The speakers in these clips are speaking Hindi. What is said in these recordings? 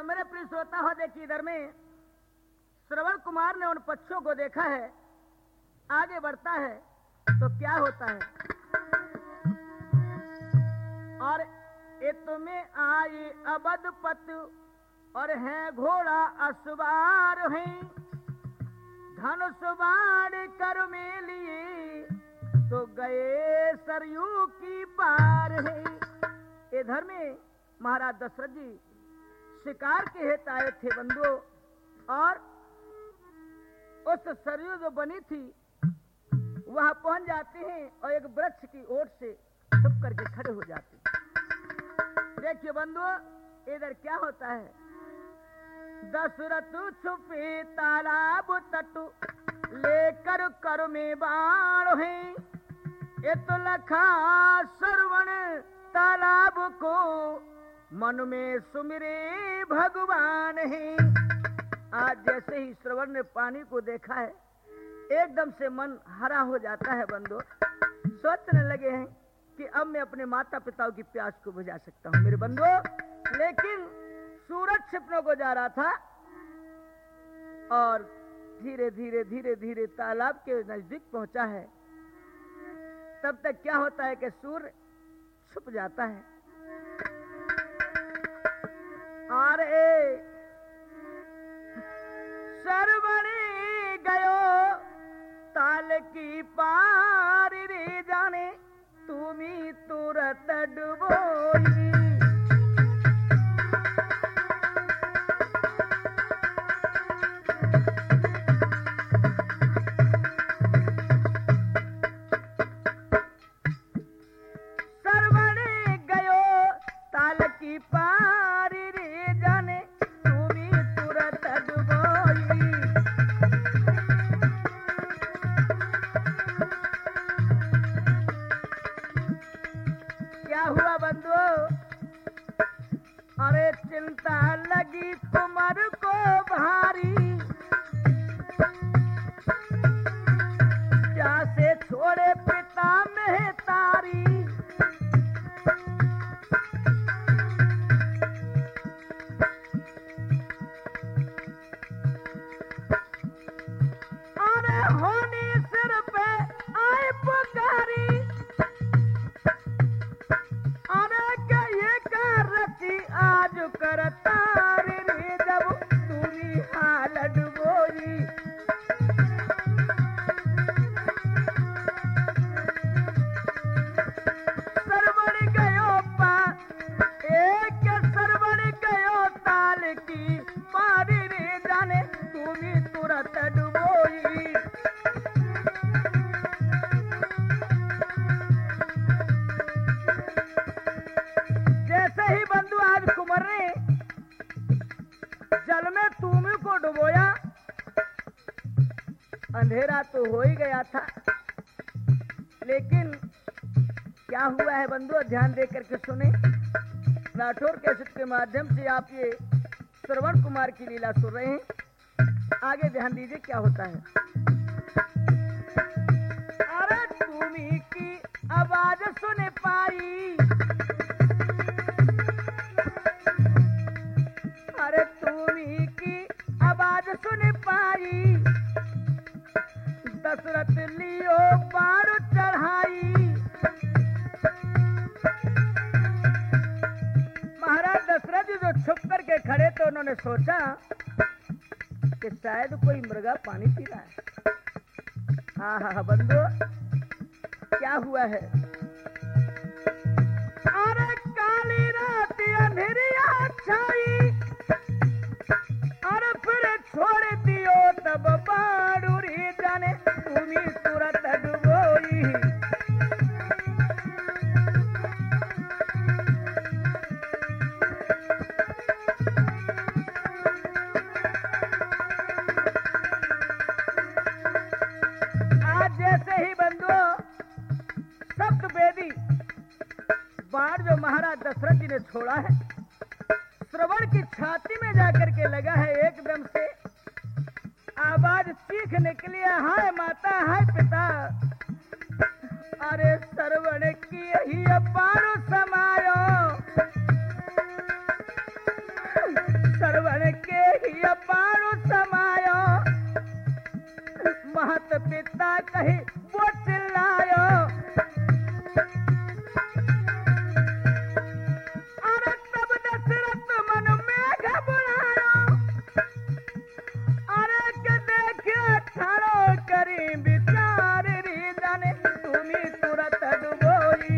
मेरे प्रिय श्रोता हो, देखिए इधर में श्रवण कुमार ने उन पक्षियों को देखा है, आगे बढ़ता है तो क्या होता है। और इत में आई अबदपत और है घोड़ा असवार है, धनुष बाण कर में लिए तो गए सरयू की पार है। इधर में महाराज दशरथ जी शिकार के हेत आए थे बंधुओं, और उस सरयू जो बनी थी वहां पहुंच जाते हैं और एक वृक्ष की ओर से छुप करके खड़े हो जाते हैं। देखिए बंधुओं, इधर क्या होता है। दशरथ छुपे तालाब तट लेकर कर में बाण है, ये तो लखा श्रवण तालाब को मन में सुमिरे भगवान है। आज जैसे ही श्रवण ने पानी को देखा है, एकदम से मन हरा हो जाता है बंधु। सोचने लगे हैं कि अब मैं अपने माता पिताओं की प्यास को बुझा सकता हूँ मेरे बंधु। लेकिन सूरज छिपने को जा रहा था और धीरे धीरे धीरे धीरे तालाब के नजदीक पहुंचा है। तब तक क्या होता है कि सूर्य छुप जाता है। अरे सरवणे गयो ताल की पार रे जाने, तुम्ही तुरत डुबोई। सरवणे गयो ताल की पार रे जाने, तुम्ही तुरत डुबोई। क्या हुआ बंधु? अरे चिंता लगी तुमर को भारी, जैसे छोड़े पिता में तारी। अरे होनी सिर पे आए पुकारी, आज करता रे जब तुम्ही हाल डुबोई। सरवण गयो पा एक सरवण गयो ताल की पारी रे जाने, तुम्ही तुरत डुबोई। जैसे ही बंधु आज कुंवर ने जल में तुम्ही को डुबोया, अंधेरा तो हो ही गया था, लेकिन क्या हुआ है बंधु, ध्यान दे करके सुने। राठौर कैसेट के माध्यम से आप ये श्रवण कुमार की लीला सुन रहे हैं। आगे ध्यान दीजिए क्या होता है। अरे तुम्ही की आवाज सुन पाई, अरे तुम्ही की आवाज सुन पाई, दशरथ लियो बाण चढ़ाई। महाराज दशरथ जी जो छुप करके खड़े तो उन्होंने सोचा कि शायद कोई मृगा पानी पी रहा है। हाँ बंधु, क्या हुआ है। अरे काली रात अंधेरिया छाई, अरे फिर छोड़ दियो तब बाणु रे जाने, तुम्ही तुरत डुबोई। आज जैसे ही बंधु सप्तवेदी बाण जो महाराज दशरथ जी ने छोड़ा है, श्रवण की छाती में जाकर के लगा है। एकदम से आवाज चीख निकली, हाय माता हाय पिता। अरे श्रवण की यही बाण समायो, श्रवण के ही अपारो समायो, महत पिता कही वो चिल्लायो। अरे तब दशरथ मन में घबरायो, अरे के देखे ठाड़ो करी विचार री जाने तुम्ही तुरत डुबोई।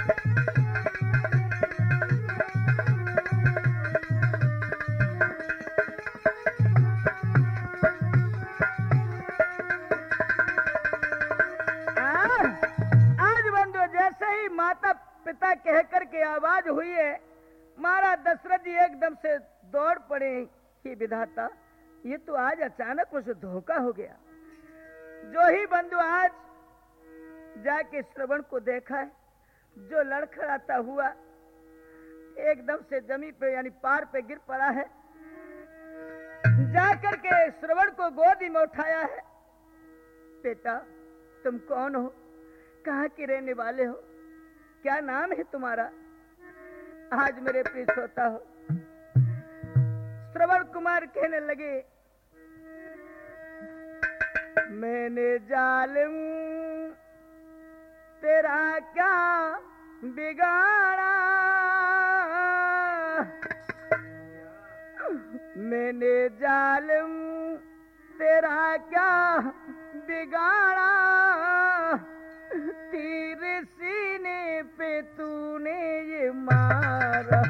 माता पिता कह करके आवाज हुई है, महाराज दशरथ जी एकदम से दौड़ पड़े कि विधाता ये तो आज अचानक मुझे धोखा हो गया। जो ही बंधु आज जाके श्रवण को देखा है, जो लड़खड़ाता हुआ एकदम से जमीन पे यानी पार पे गिर पड़ा है, जाकर के श्रवण को गोदी में उठाया है। बेटा तुम कौन हो, कहाँ के रहने वाले हो, क्या नाम है तुम्हारा? आज मेरे प्रिय श्रोता हो। श्रवण कुमार कहने लगे, मैंने जालिम तेरा क्या बिगाड़ा, मैंने जालिम तेरा क्या बिगाड़ा, तीर सीने पे तूने ये मारा,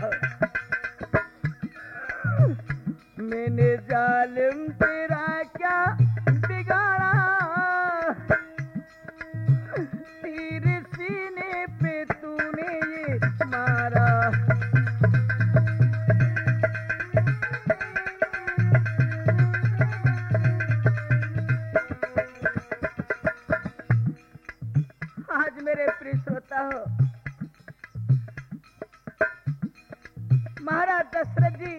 मैंने जालिम तेरा क्या बिगाड़ा, तीर सीने पे तूने ये मारा। आज मेरे प्रिय श्रोता हो, महाराज दशरथ जी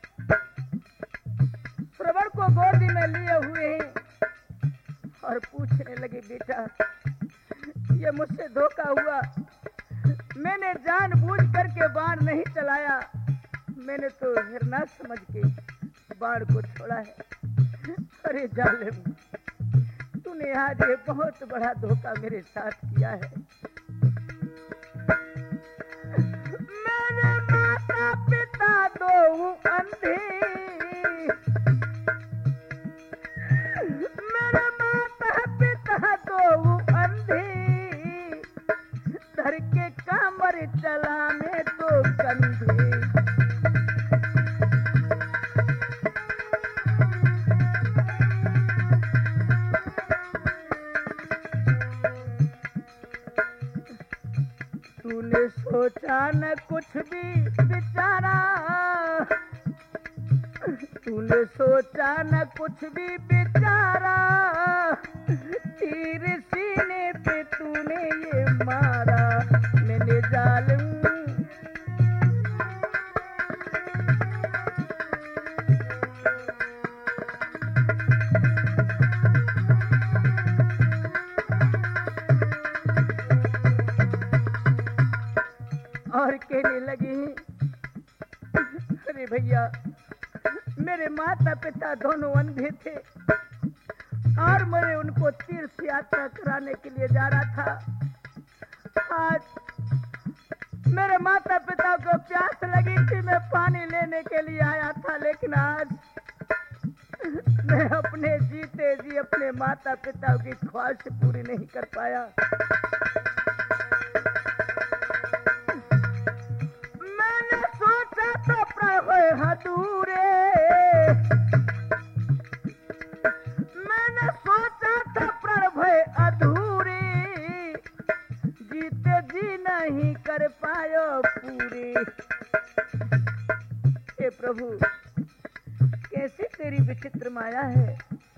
श्रवण को गोदी में लिए हुए हैं और पूछने लगे, बेटा ये मुझसे धोखा हुआ, मैंने जानबूझ करके बाण नहीं चलाया, मैंने तो हिरना समझ के बाण को छोड़ा है। अरे जालिम तूने आज ये बहुत बड़ा धोखा मेरे साथ किया है। मेरे माता पिता दो अंधे, मेरे माता पिता दो अंधे, धर के कामर चलाने दो कंधे। तूने सोचा न कुछ भी बिचारा, तूने सोचा न कुछ भी बिचारा, तीर सीने पे तूने ये मारा, मैंने जालिम और कहने लगी, अरे भैया मेरे माता पिता दोनों अंधे थे और मैं उनको तीर्थ यात्रा कराने के लिए जा रहा था। आज मेरे माता पिता को प्यास लगी थी, मैं पानी लेने के लिए आया था, लेकिन आज मैं अपने जीते जी अपने माता पिता की ख्वाहिश पूरी नहीं कर पाया। मैंने सोचा तो प्रभु अधूरे, मैंने सोचा था प्रभु अधूरे, जीते जी नहीं कर पायो पूरे। हे प्रभु कैसी तेरी विचित्र माया है,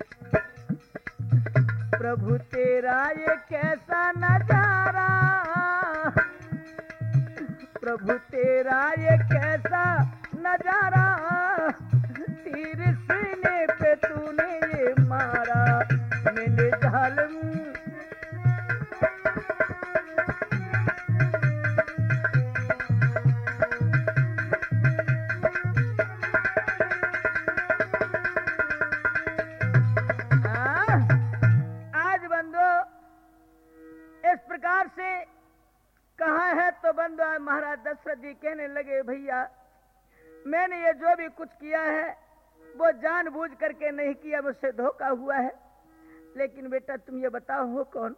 प्रभु तेरा ये कैसा नजारा, प्रभु तेरा ये कैसा नजारा, तीर सीने पे तूने ये मारा, मैंने जालिम जी कहने लगे, भैया मैंने ये जो भी कुछ किया है वो जानबूझ करके नहीं किया, मुझसे धोखा हुआ है। लेकिन बेटा तुम ये बताओ हो कौन?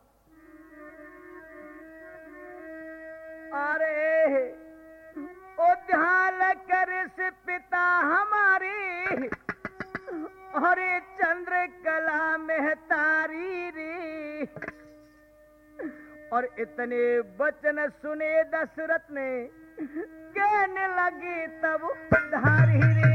अरे ओ ध्यान कर से पिता हमारे, अरे चंद्रकला मेहतारी रे। और इतने वचन सुने दशरथ ने, कहने लगे तब धारी रे।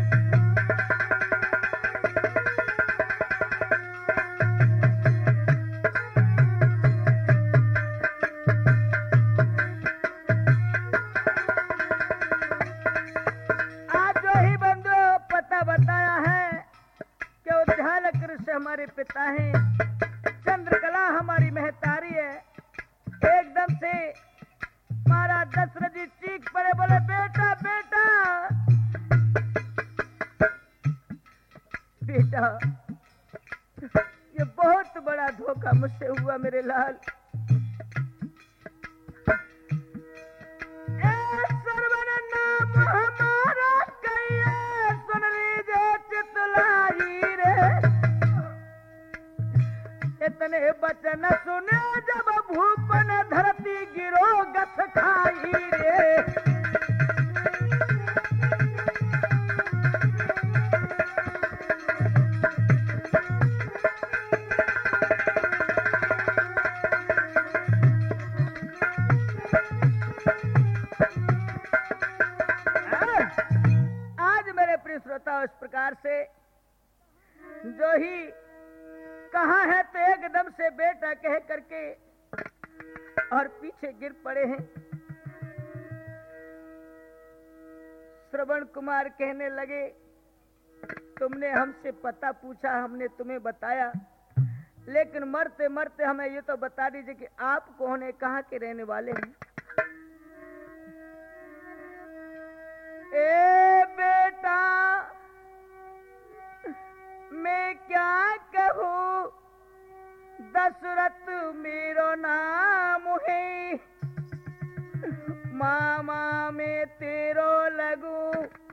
हमारे पिता हैं, चंद्रकला हमारी महतारी है। एकदम से महाराज दशरथ जी चीख पड़े, बोले बेटा बेटा बेटा, ये बहुत बड़ा धोखा मुझसे हुआ मेरे लाल। सर्वन नाम हमारा कहिए, सुन लीजिए चितलाई रे। इतने वचन सुने जब भूपन धरती गिरो गथ खाई रे। आज मेरे प्रिय श्रोता इस प्रकार से जो ही कहा है तो एकदम से बेटा कह करके और पीछे गिर पड़े हैं। श्रवण कुमार कहने लगे, तुमने हमसे पता पूछा, हमने तुम्हें बताया, लेकिन मरते मरते हमें ये तो बता दीजिए कि आप कौन है, कहाँ के रहने वाले हैं? ए बेटा मैं क्या कहूँ, दशरथ मेरो नाम है, मामा में तेरो लगू,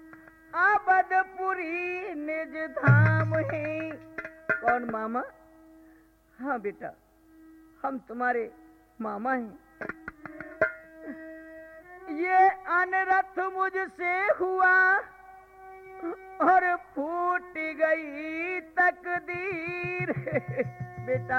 अबदपुरी निज धाम है। कौन मामा? हाँ बेटा, हम तुम्हारे मामा हैं। ये अनर्थ मुझसे हुआ और फूट गई तकदीर। बेटा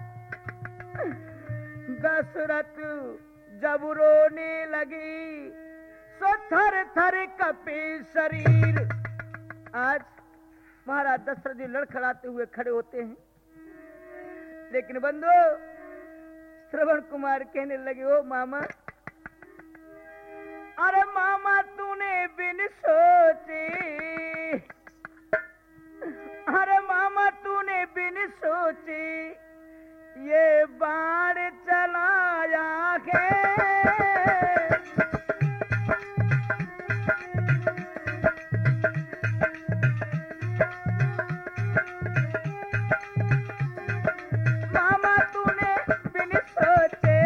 दशरथ जब रोने लगी सो थर थर कपे शरीर। आज महाराज दशरथ जी लड़खड़ाते हुए खड़े होते हैं, लेकिन बंधु श्रवण कुमार कहने लगे, ओ मामा, अरे मामा तूने बिन सोचे, अरे मामा तूने बिन सोचे ये बाण चलाया है। मामा तूने बिन सोचे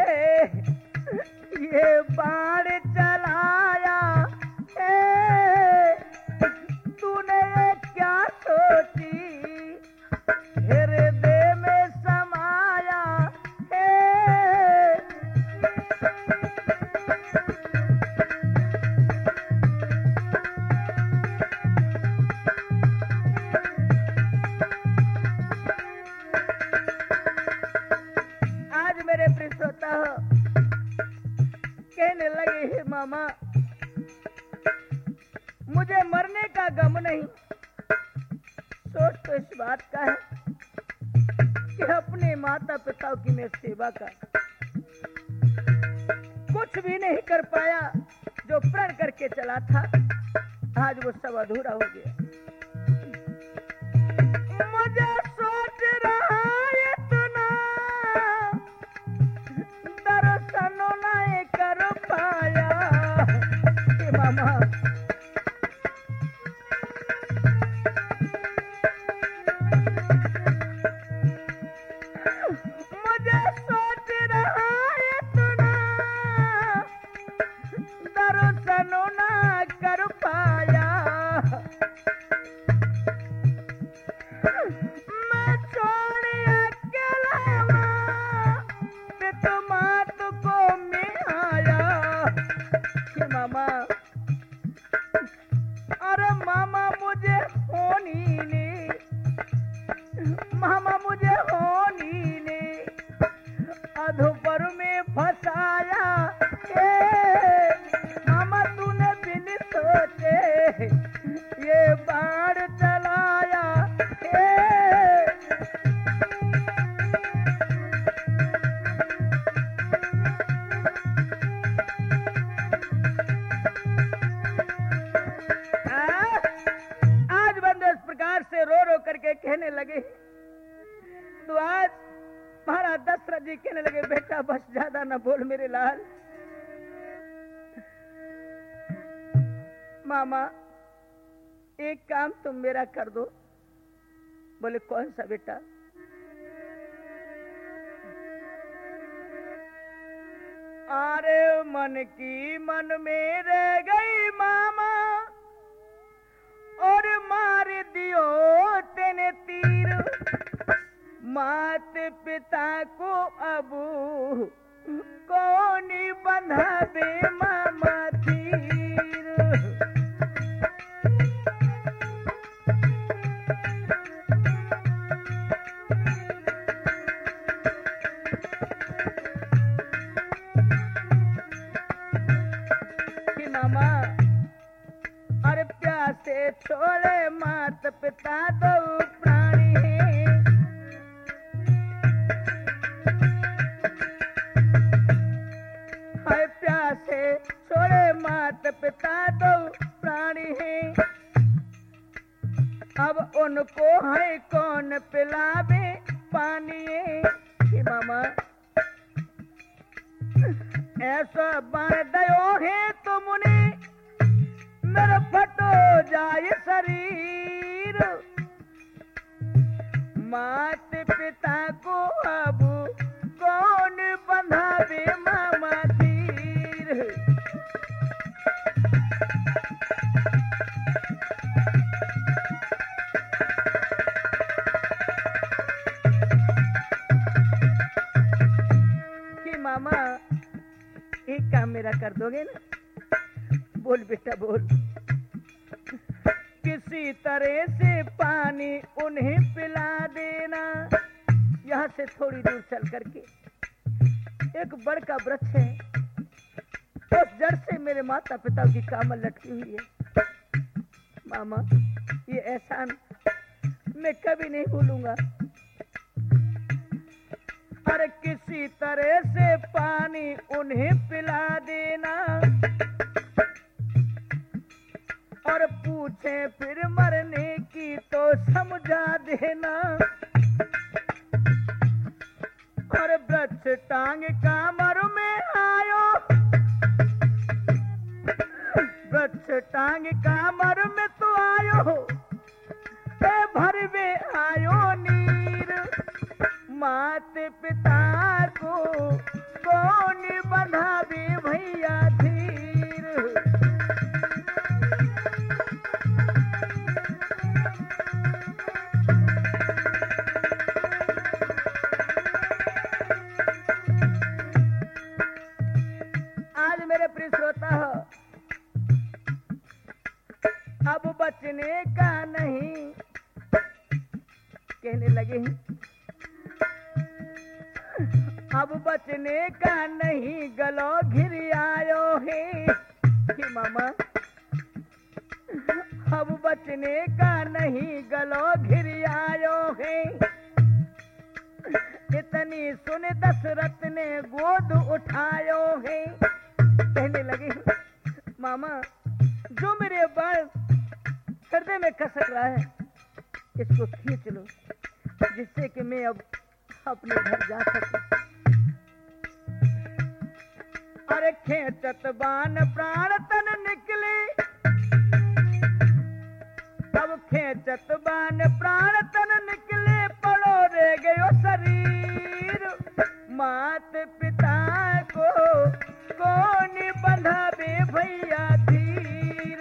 ये बाण चलाया है, तूने ये क्या सोची हृदय में समाया है। आज मेरे प्रिय श्रोता कहने लगे, हे मामा मुझे मरने का गम नहीं, सोच तो इस बात का है कि अपने माता पिता की मैं सेवा का कुछ भी नहीं कर पाया, जो प्रण करके चला था आज वो सब अधूरा हो गया। मुझे सोच रहा इतना दर्शन नहीं कर पाया। मामा मुझे सोच रहा इतना दर्शन जी कहने लगे बेटा बस ज्यादा ना बोल मेरे लाल। मामा एक काम तुम मेरा कर दो। बोले कौन सा बेटा? अरे मन की मन में रह गई मामा और मार दियो तेने तीर। मात पिता को अब कौन बंधा दे मामा तीर। मामा अरे प्यासे छोड़े मात पिता दो प्राणी है। हाय प्यासे छोड़े मात पिता दो प्राणी है। अब उनको है कौन पिलावे पानी है। मामा ऐसा बाण दयो है तुमने मेरा फटो जाए शरीर। मात पिता को अब कौन बंधावे मामा तीर। कि मामा एक काम मेरा कर दोगे ना? बोल बेटा बोल। किसी तरह से पानी उन्हें पिला देना। यहाँ से थोड़ी दूर चल करके एक बड़ का वृक्ष है, उस जड़ से मेरे माता पिता की कामल लटकी हुई है। मामा ये एहसान मैं कभी नहीं भूलूंगा। अरे किसी तरह से पानी उन्हें पिला देना और पूछे फिर मरने की तो समझा देना। और वृक्ष टांग कामर में आयो, वृक्ष टांग कामर में तो आयो भरवे आयो नीर। मात पिता को कौन बंधावे भैया धीर। आज मेरे प्रिय श्रोता हो, अब बचने का नहीं कहने लगे हैं। अब बचने का नहीं गलो घिर आयो है। कि मामा अब बचने का नहीं गलो घिर आयो है। इतनी सुन दशरथ ने गोद उठायो है। कहने लगे मामा जो मेरे बाल हृदय में खसक रहा है इसको खींच लो जिससे कि मैं अब अपने घर जा सकूं। अरे खेचत बान प्राण तन निकले, अब खेचत बान प्राण तन निकले पड़ो रह गयो शरीर। मात पिता को कौन बंधावे भैया धीर।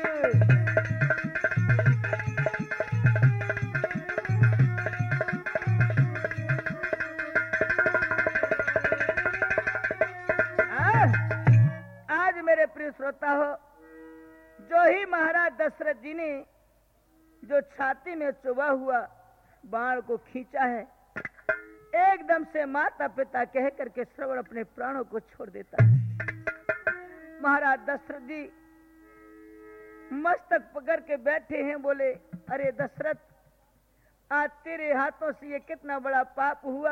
मेरे प्रिय श्रोता हो, जो ही महाराज दशरथ जी ने जो छाती में चुभा हुआ बाण को खींचा है, एकदम से माता पिता कह करके श्रवण अपने प्राणों को छोड़ देता है। महाराज दशरथ जी मस्तक पकड़ के बैठे हैं। बोले अरे दशरथ आज तेरे हाथों से ये कितना बड़ा पाप हुआ।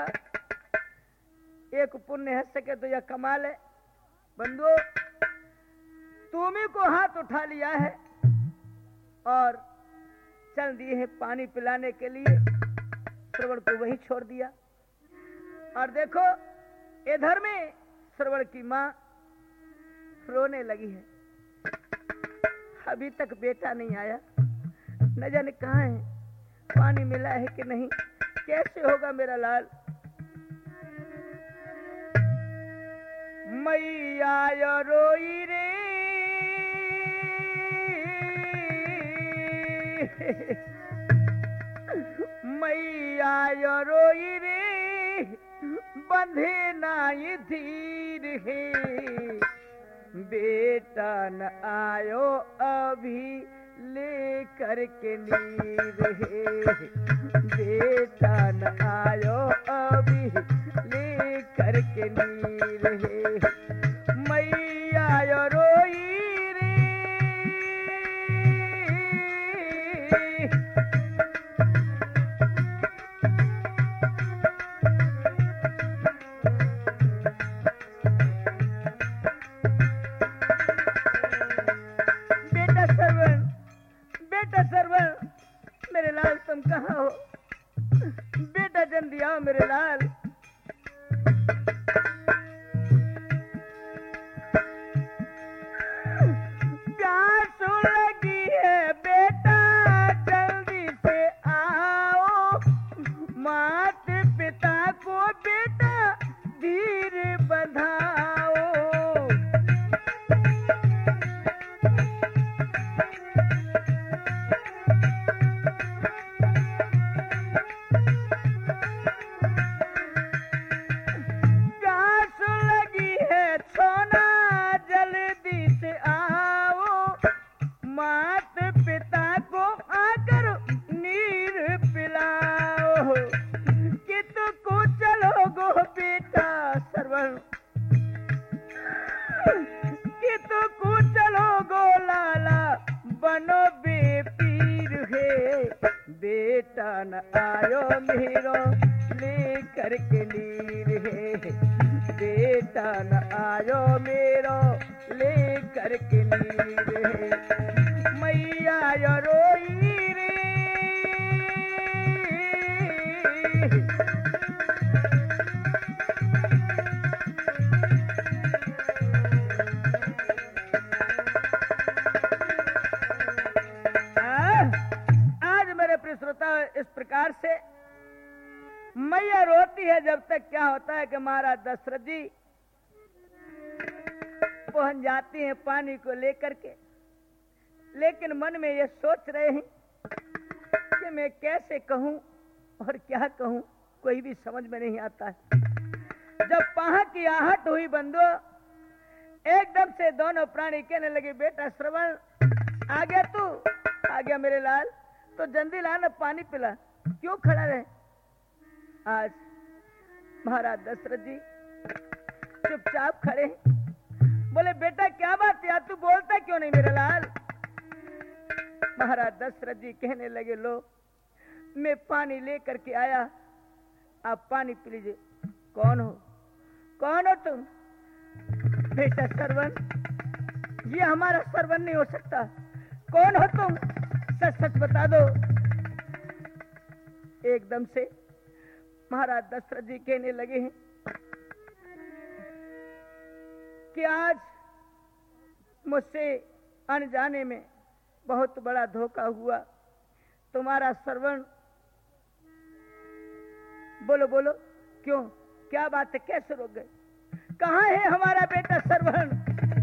एक पुण्य है सके तो यह कमाल है। बंधु तुम्ही को हाथ उठा लिया है और चल दिए हैं पानी पिलाने के लिए। श्रवण को वही छोड़ दिया। और देखो इधर में श्रवण की माँ रोने लगी है। अभी तक बेटा नहीं आया, न जाने कहाँ है, पानी मिला है कि नहीं, कैसे होगा मेरा लाल। मैया रोई रे मैया रोई रे, बंधे नाई धीर है, बेटा न आयो अभी ले करके नीर है, बेटा न आयो अभी ले करके नीर है, मैया रोई रे। बेटा सरवण, मेरे लाल तुम कहाँ हो? बेटा जल्दी आओ मेरे लाल। प्यास लगी है बेटा, जल्दी से आओ, मात पिता को बेटा धीर बंधाओ। बेटा न आयो मेरो ले करके नीर है, बेटा न आयो मेरो ले करके नीर है, मैया रोई रे। श्रोता इस प्रकार से मैया रोती है। जब तक क्या होता है कि महाराज दशरथ जी पहुंच जाती हैं पानी को लेकर के, लेकिन मन में ये सोच रहे हैं कि मैं कैसे कहूं और क्या कहूं, कोई भी समझ में नहीं आता है। जब पाहा की आहट हुई बंधु, एकदम से दोनों प्राणी कहने लगे, बेटा श्रवण आ गया तू? आ गया मेरे लाल, तो जल्दी ला ना पानी पिला, क्यों खड़ा रहे? आज महाराज दशरथ जी चुपचाप खड़े, बोले बेटा क्या बात है, तू बोलता क्यों नहीं मेरा लाल? महाराज दशरथ जी कहने लगे, लो मैं पानी लेकर के आया, आप पानी पी लीजिए। कौन हो? कौन हो तुम? बेटा श्रवण, ये हमारा श्रवण नहीं हो सकता। कौन हो तुम? सच सच बता दो। एकदम से महाराज दशरथ जी कहने लगे हैं कि आज मुझसे अनजाने में बहुत बड़ा धोखा हुआ। तुम्हारा श्रवण, बोलो बोलो, क्यों, क्या बात है, कैसे रोक गए? कहाँ है हमारा बेटा श्रवण?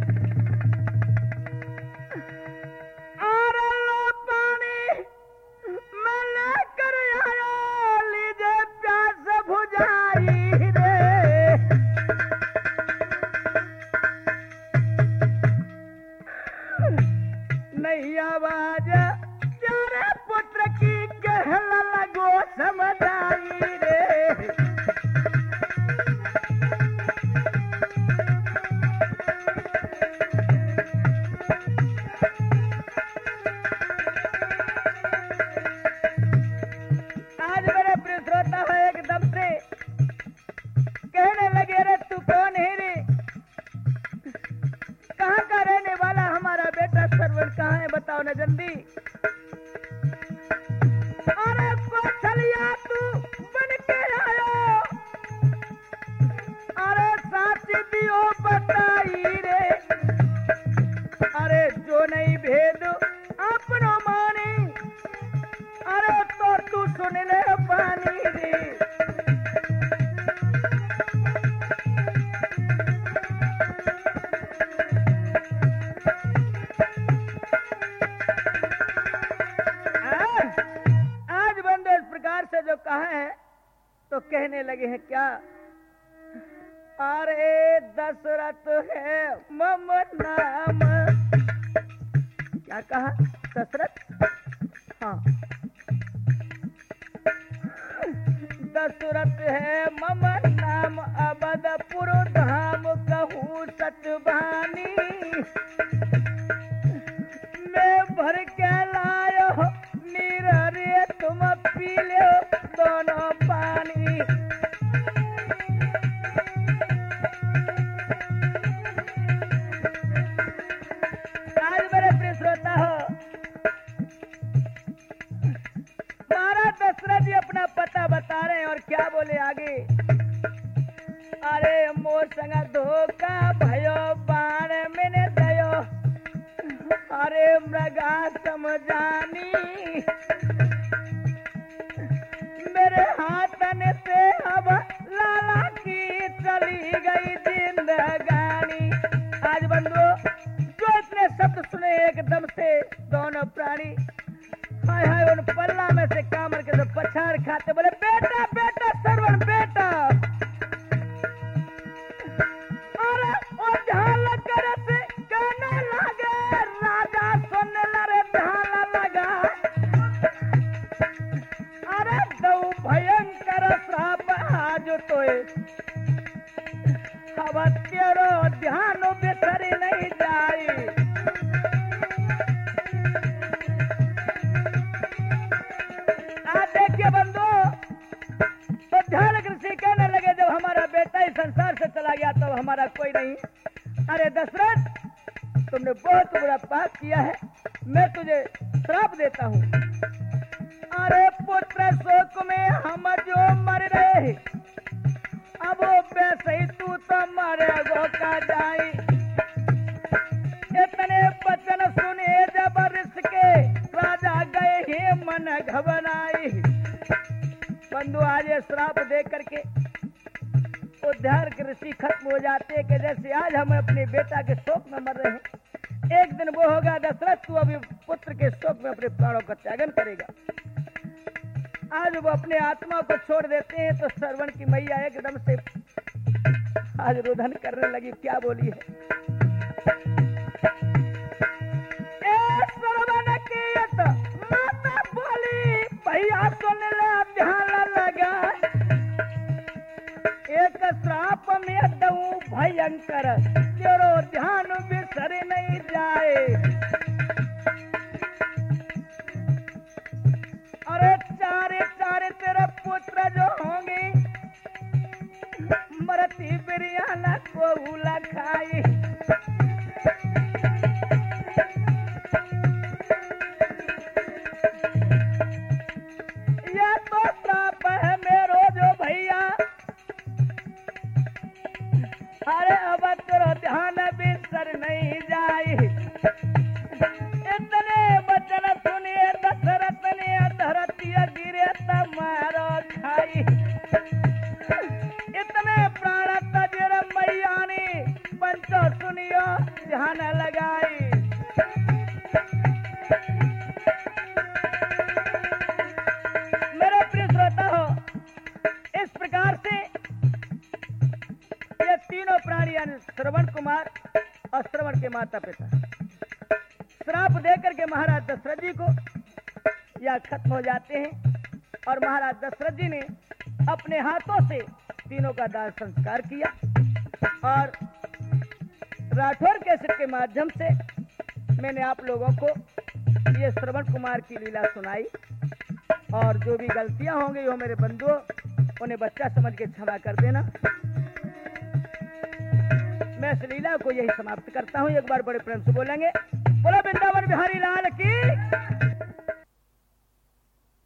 नहीं आवाज तेरे पुत्र की कहला लगो समझाई रे। सुन ले पानी दी। आज बंदे इस प्रकार से जो कहा है तो कहने लगे हैं क्या, अरे दशरथ है मम नाम। क्या कहा दशरथ? हाँ, दशरथ है मम नाम अवधपुर धाम कहूँ सच बानी। मैं भर के लायो नीर रे तुम पी लो दोनों पानी। आज मेरे प्रिय श्रोता हो, महाराज दशरथ जी अपना पता बता रहे हैं और क्या बोले आगे, अरे मोर संग धोखा भयो बाण मैंने दयो, अरे मृगा समझानी। मेरे हाथन से अब लाला की चली गई जिंदगानी। आज बंधु जो इतने शब्द सुने एकदम से दोनों प्राणी हाय हाय उन पल्ला में से कामर के तो पछाड़ खाते, बोले बेटा बेटा सरवण बेटा। अरे ओ ढाल करे से कहने लगे राजा सुनने लरे ढाल लगा। अरे दो भयंकर श्राप आज तोए अब तेरो ध्यान बिसरी नहीं जाई। देखिए बंधु, तो ध्यान ऋषि कहने लगे जब हमारा बेटा इस संसार से चला गया तो हमारा कोई नहीं। अरे दशरथ, तुमने बहुत बुरा पाप किया है, मैं तुझे श्राप देता हूँ। अरे पुत्र शोक में हम जो मर रहे, अब वैसे ही तू तो मरे गो का जाई। इतने वचन सुने जब ऋषि के राजा गए ही मन घबराई। बंधु आज ये श्राप दे करके उद्धार के ऋषि खत्म हो जाते हैं कि जैसे आज हम अपने बेटा के शोक में मर रहे हैं, एक दिन वो होगा दशरथ तू अभी पुत्र के शोक में अपने प्राणों का त्यागन करेगा। आज वो अपने आत्मा को छोड़ देते हैं तो श्रवण की मैया एकदम से आज रुदन करने लगी। क्या बोली है, भैया सुन ले ध्यान लगा, एक श्राप में दऊं भयंकर तेरो ध्यान बिसर नहीं जाए। अरे चारे चारे तेरे पुत्र जो होंगे मरती बिरयाना को उला खाई। अरे अब तेरा ध्यान बिसर नहीं जाए। इतने वचन सुनिए दशरथ ने धरती गिरे तमारो खाई। इतने प्राण तजर मैया ने पंचो सुनियो ध्यान लगाई। मेरे प्रिय श्रोता हो, इस प्रकार से ये तीनों प्राणी यानी श्रवण कुमार और श्रवण के माता पिता श्राप देकर के महाराज दशरथ जी को या खत्म हो जाते हैं। और महाराज दशरथ जी ने अपने हाथों से तीनों का दाह संस्कार किया और राठौर कैसेट के माध्यम से मैंने आप लोगों को ये श्रवण कुमार की लीला सुनाई। और जो भी गलतियां होंगी वो मेरे बंधुओं उन्हें बच्चा समझ के क्षमा कर देना। मैं इस लीला को यही समाप्त करता हूँ। एक बार बड़े प्रेम से बोलेंगे, बोलो वृंदावन बिहारी लाल की।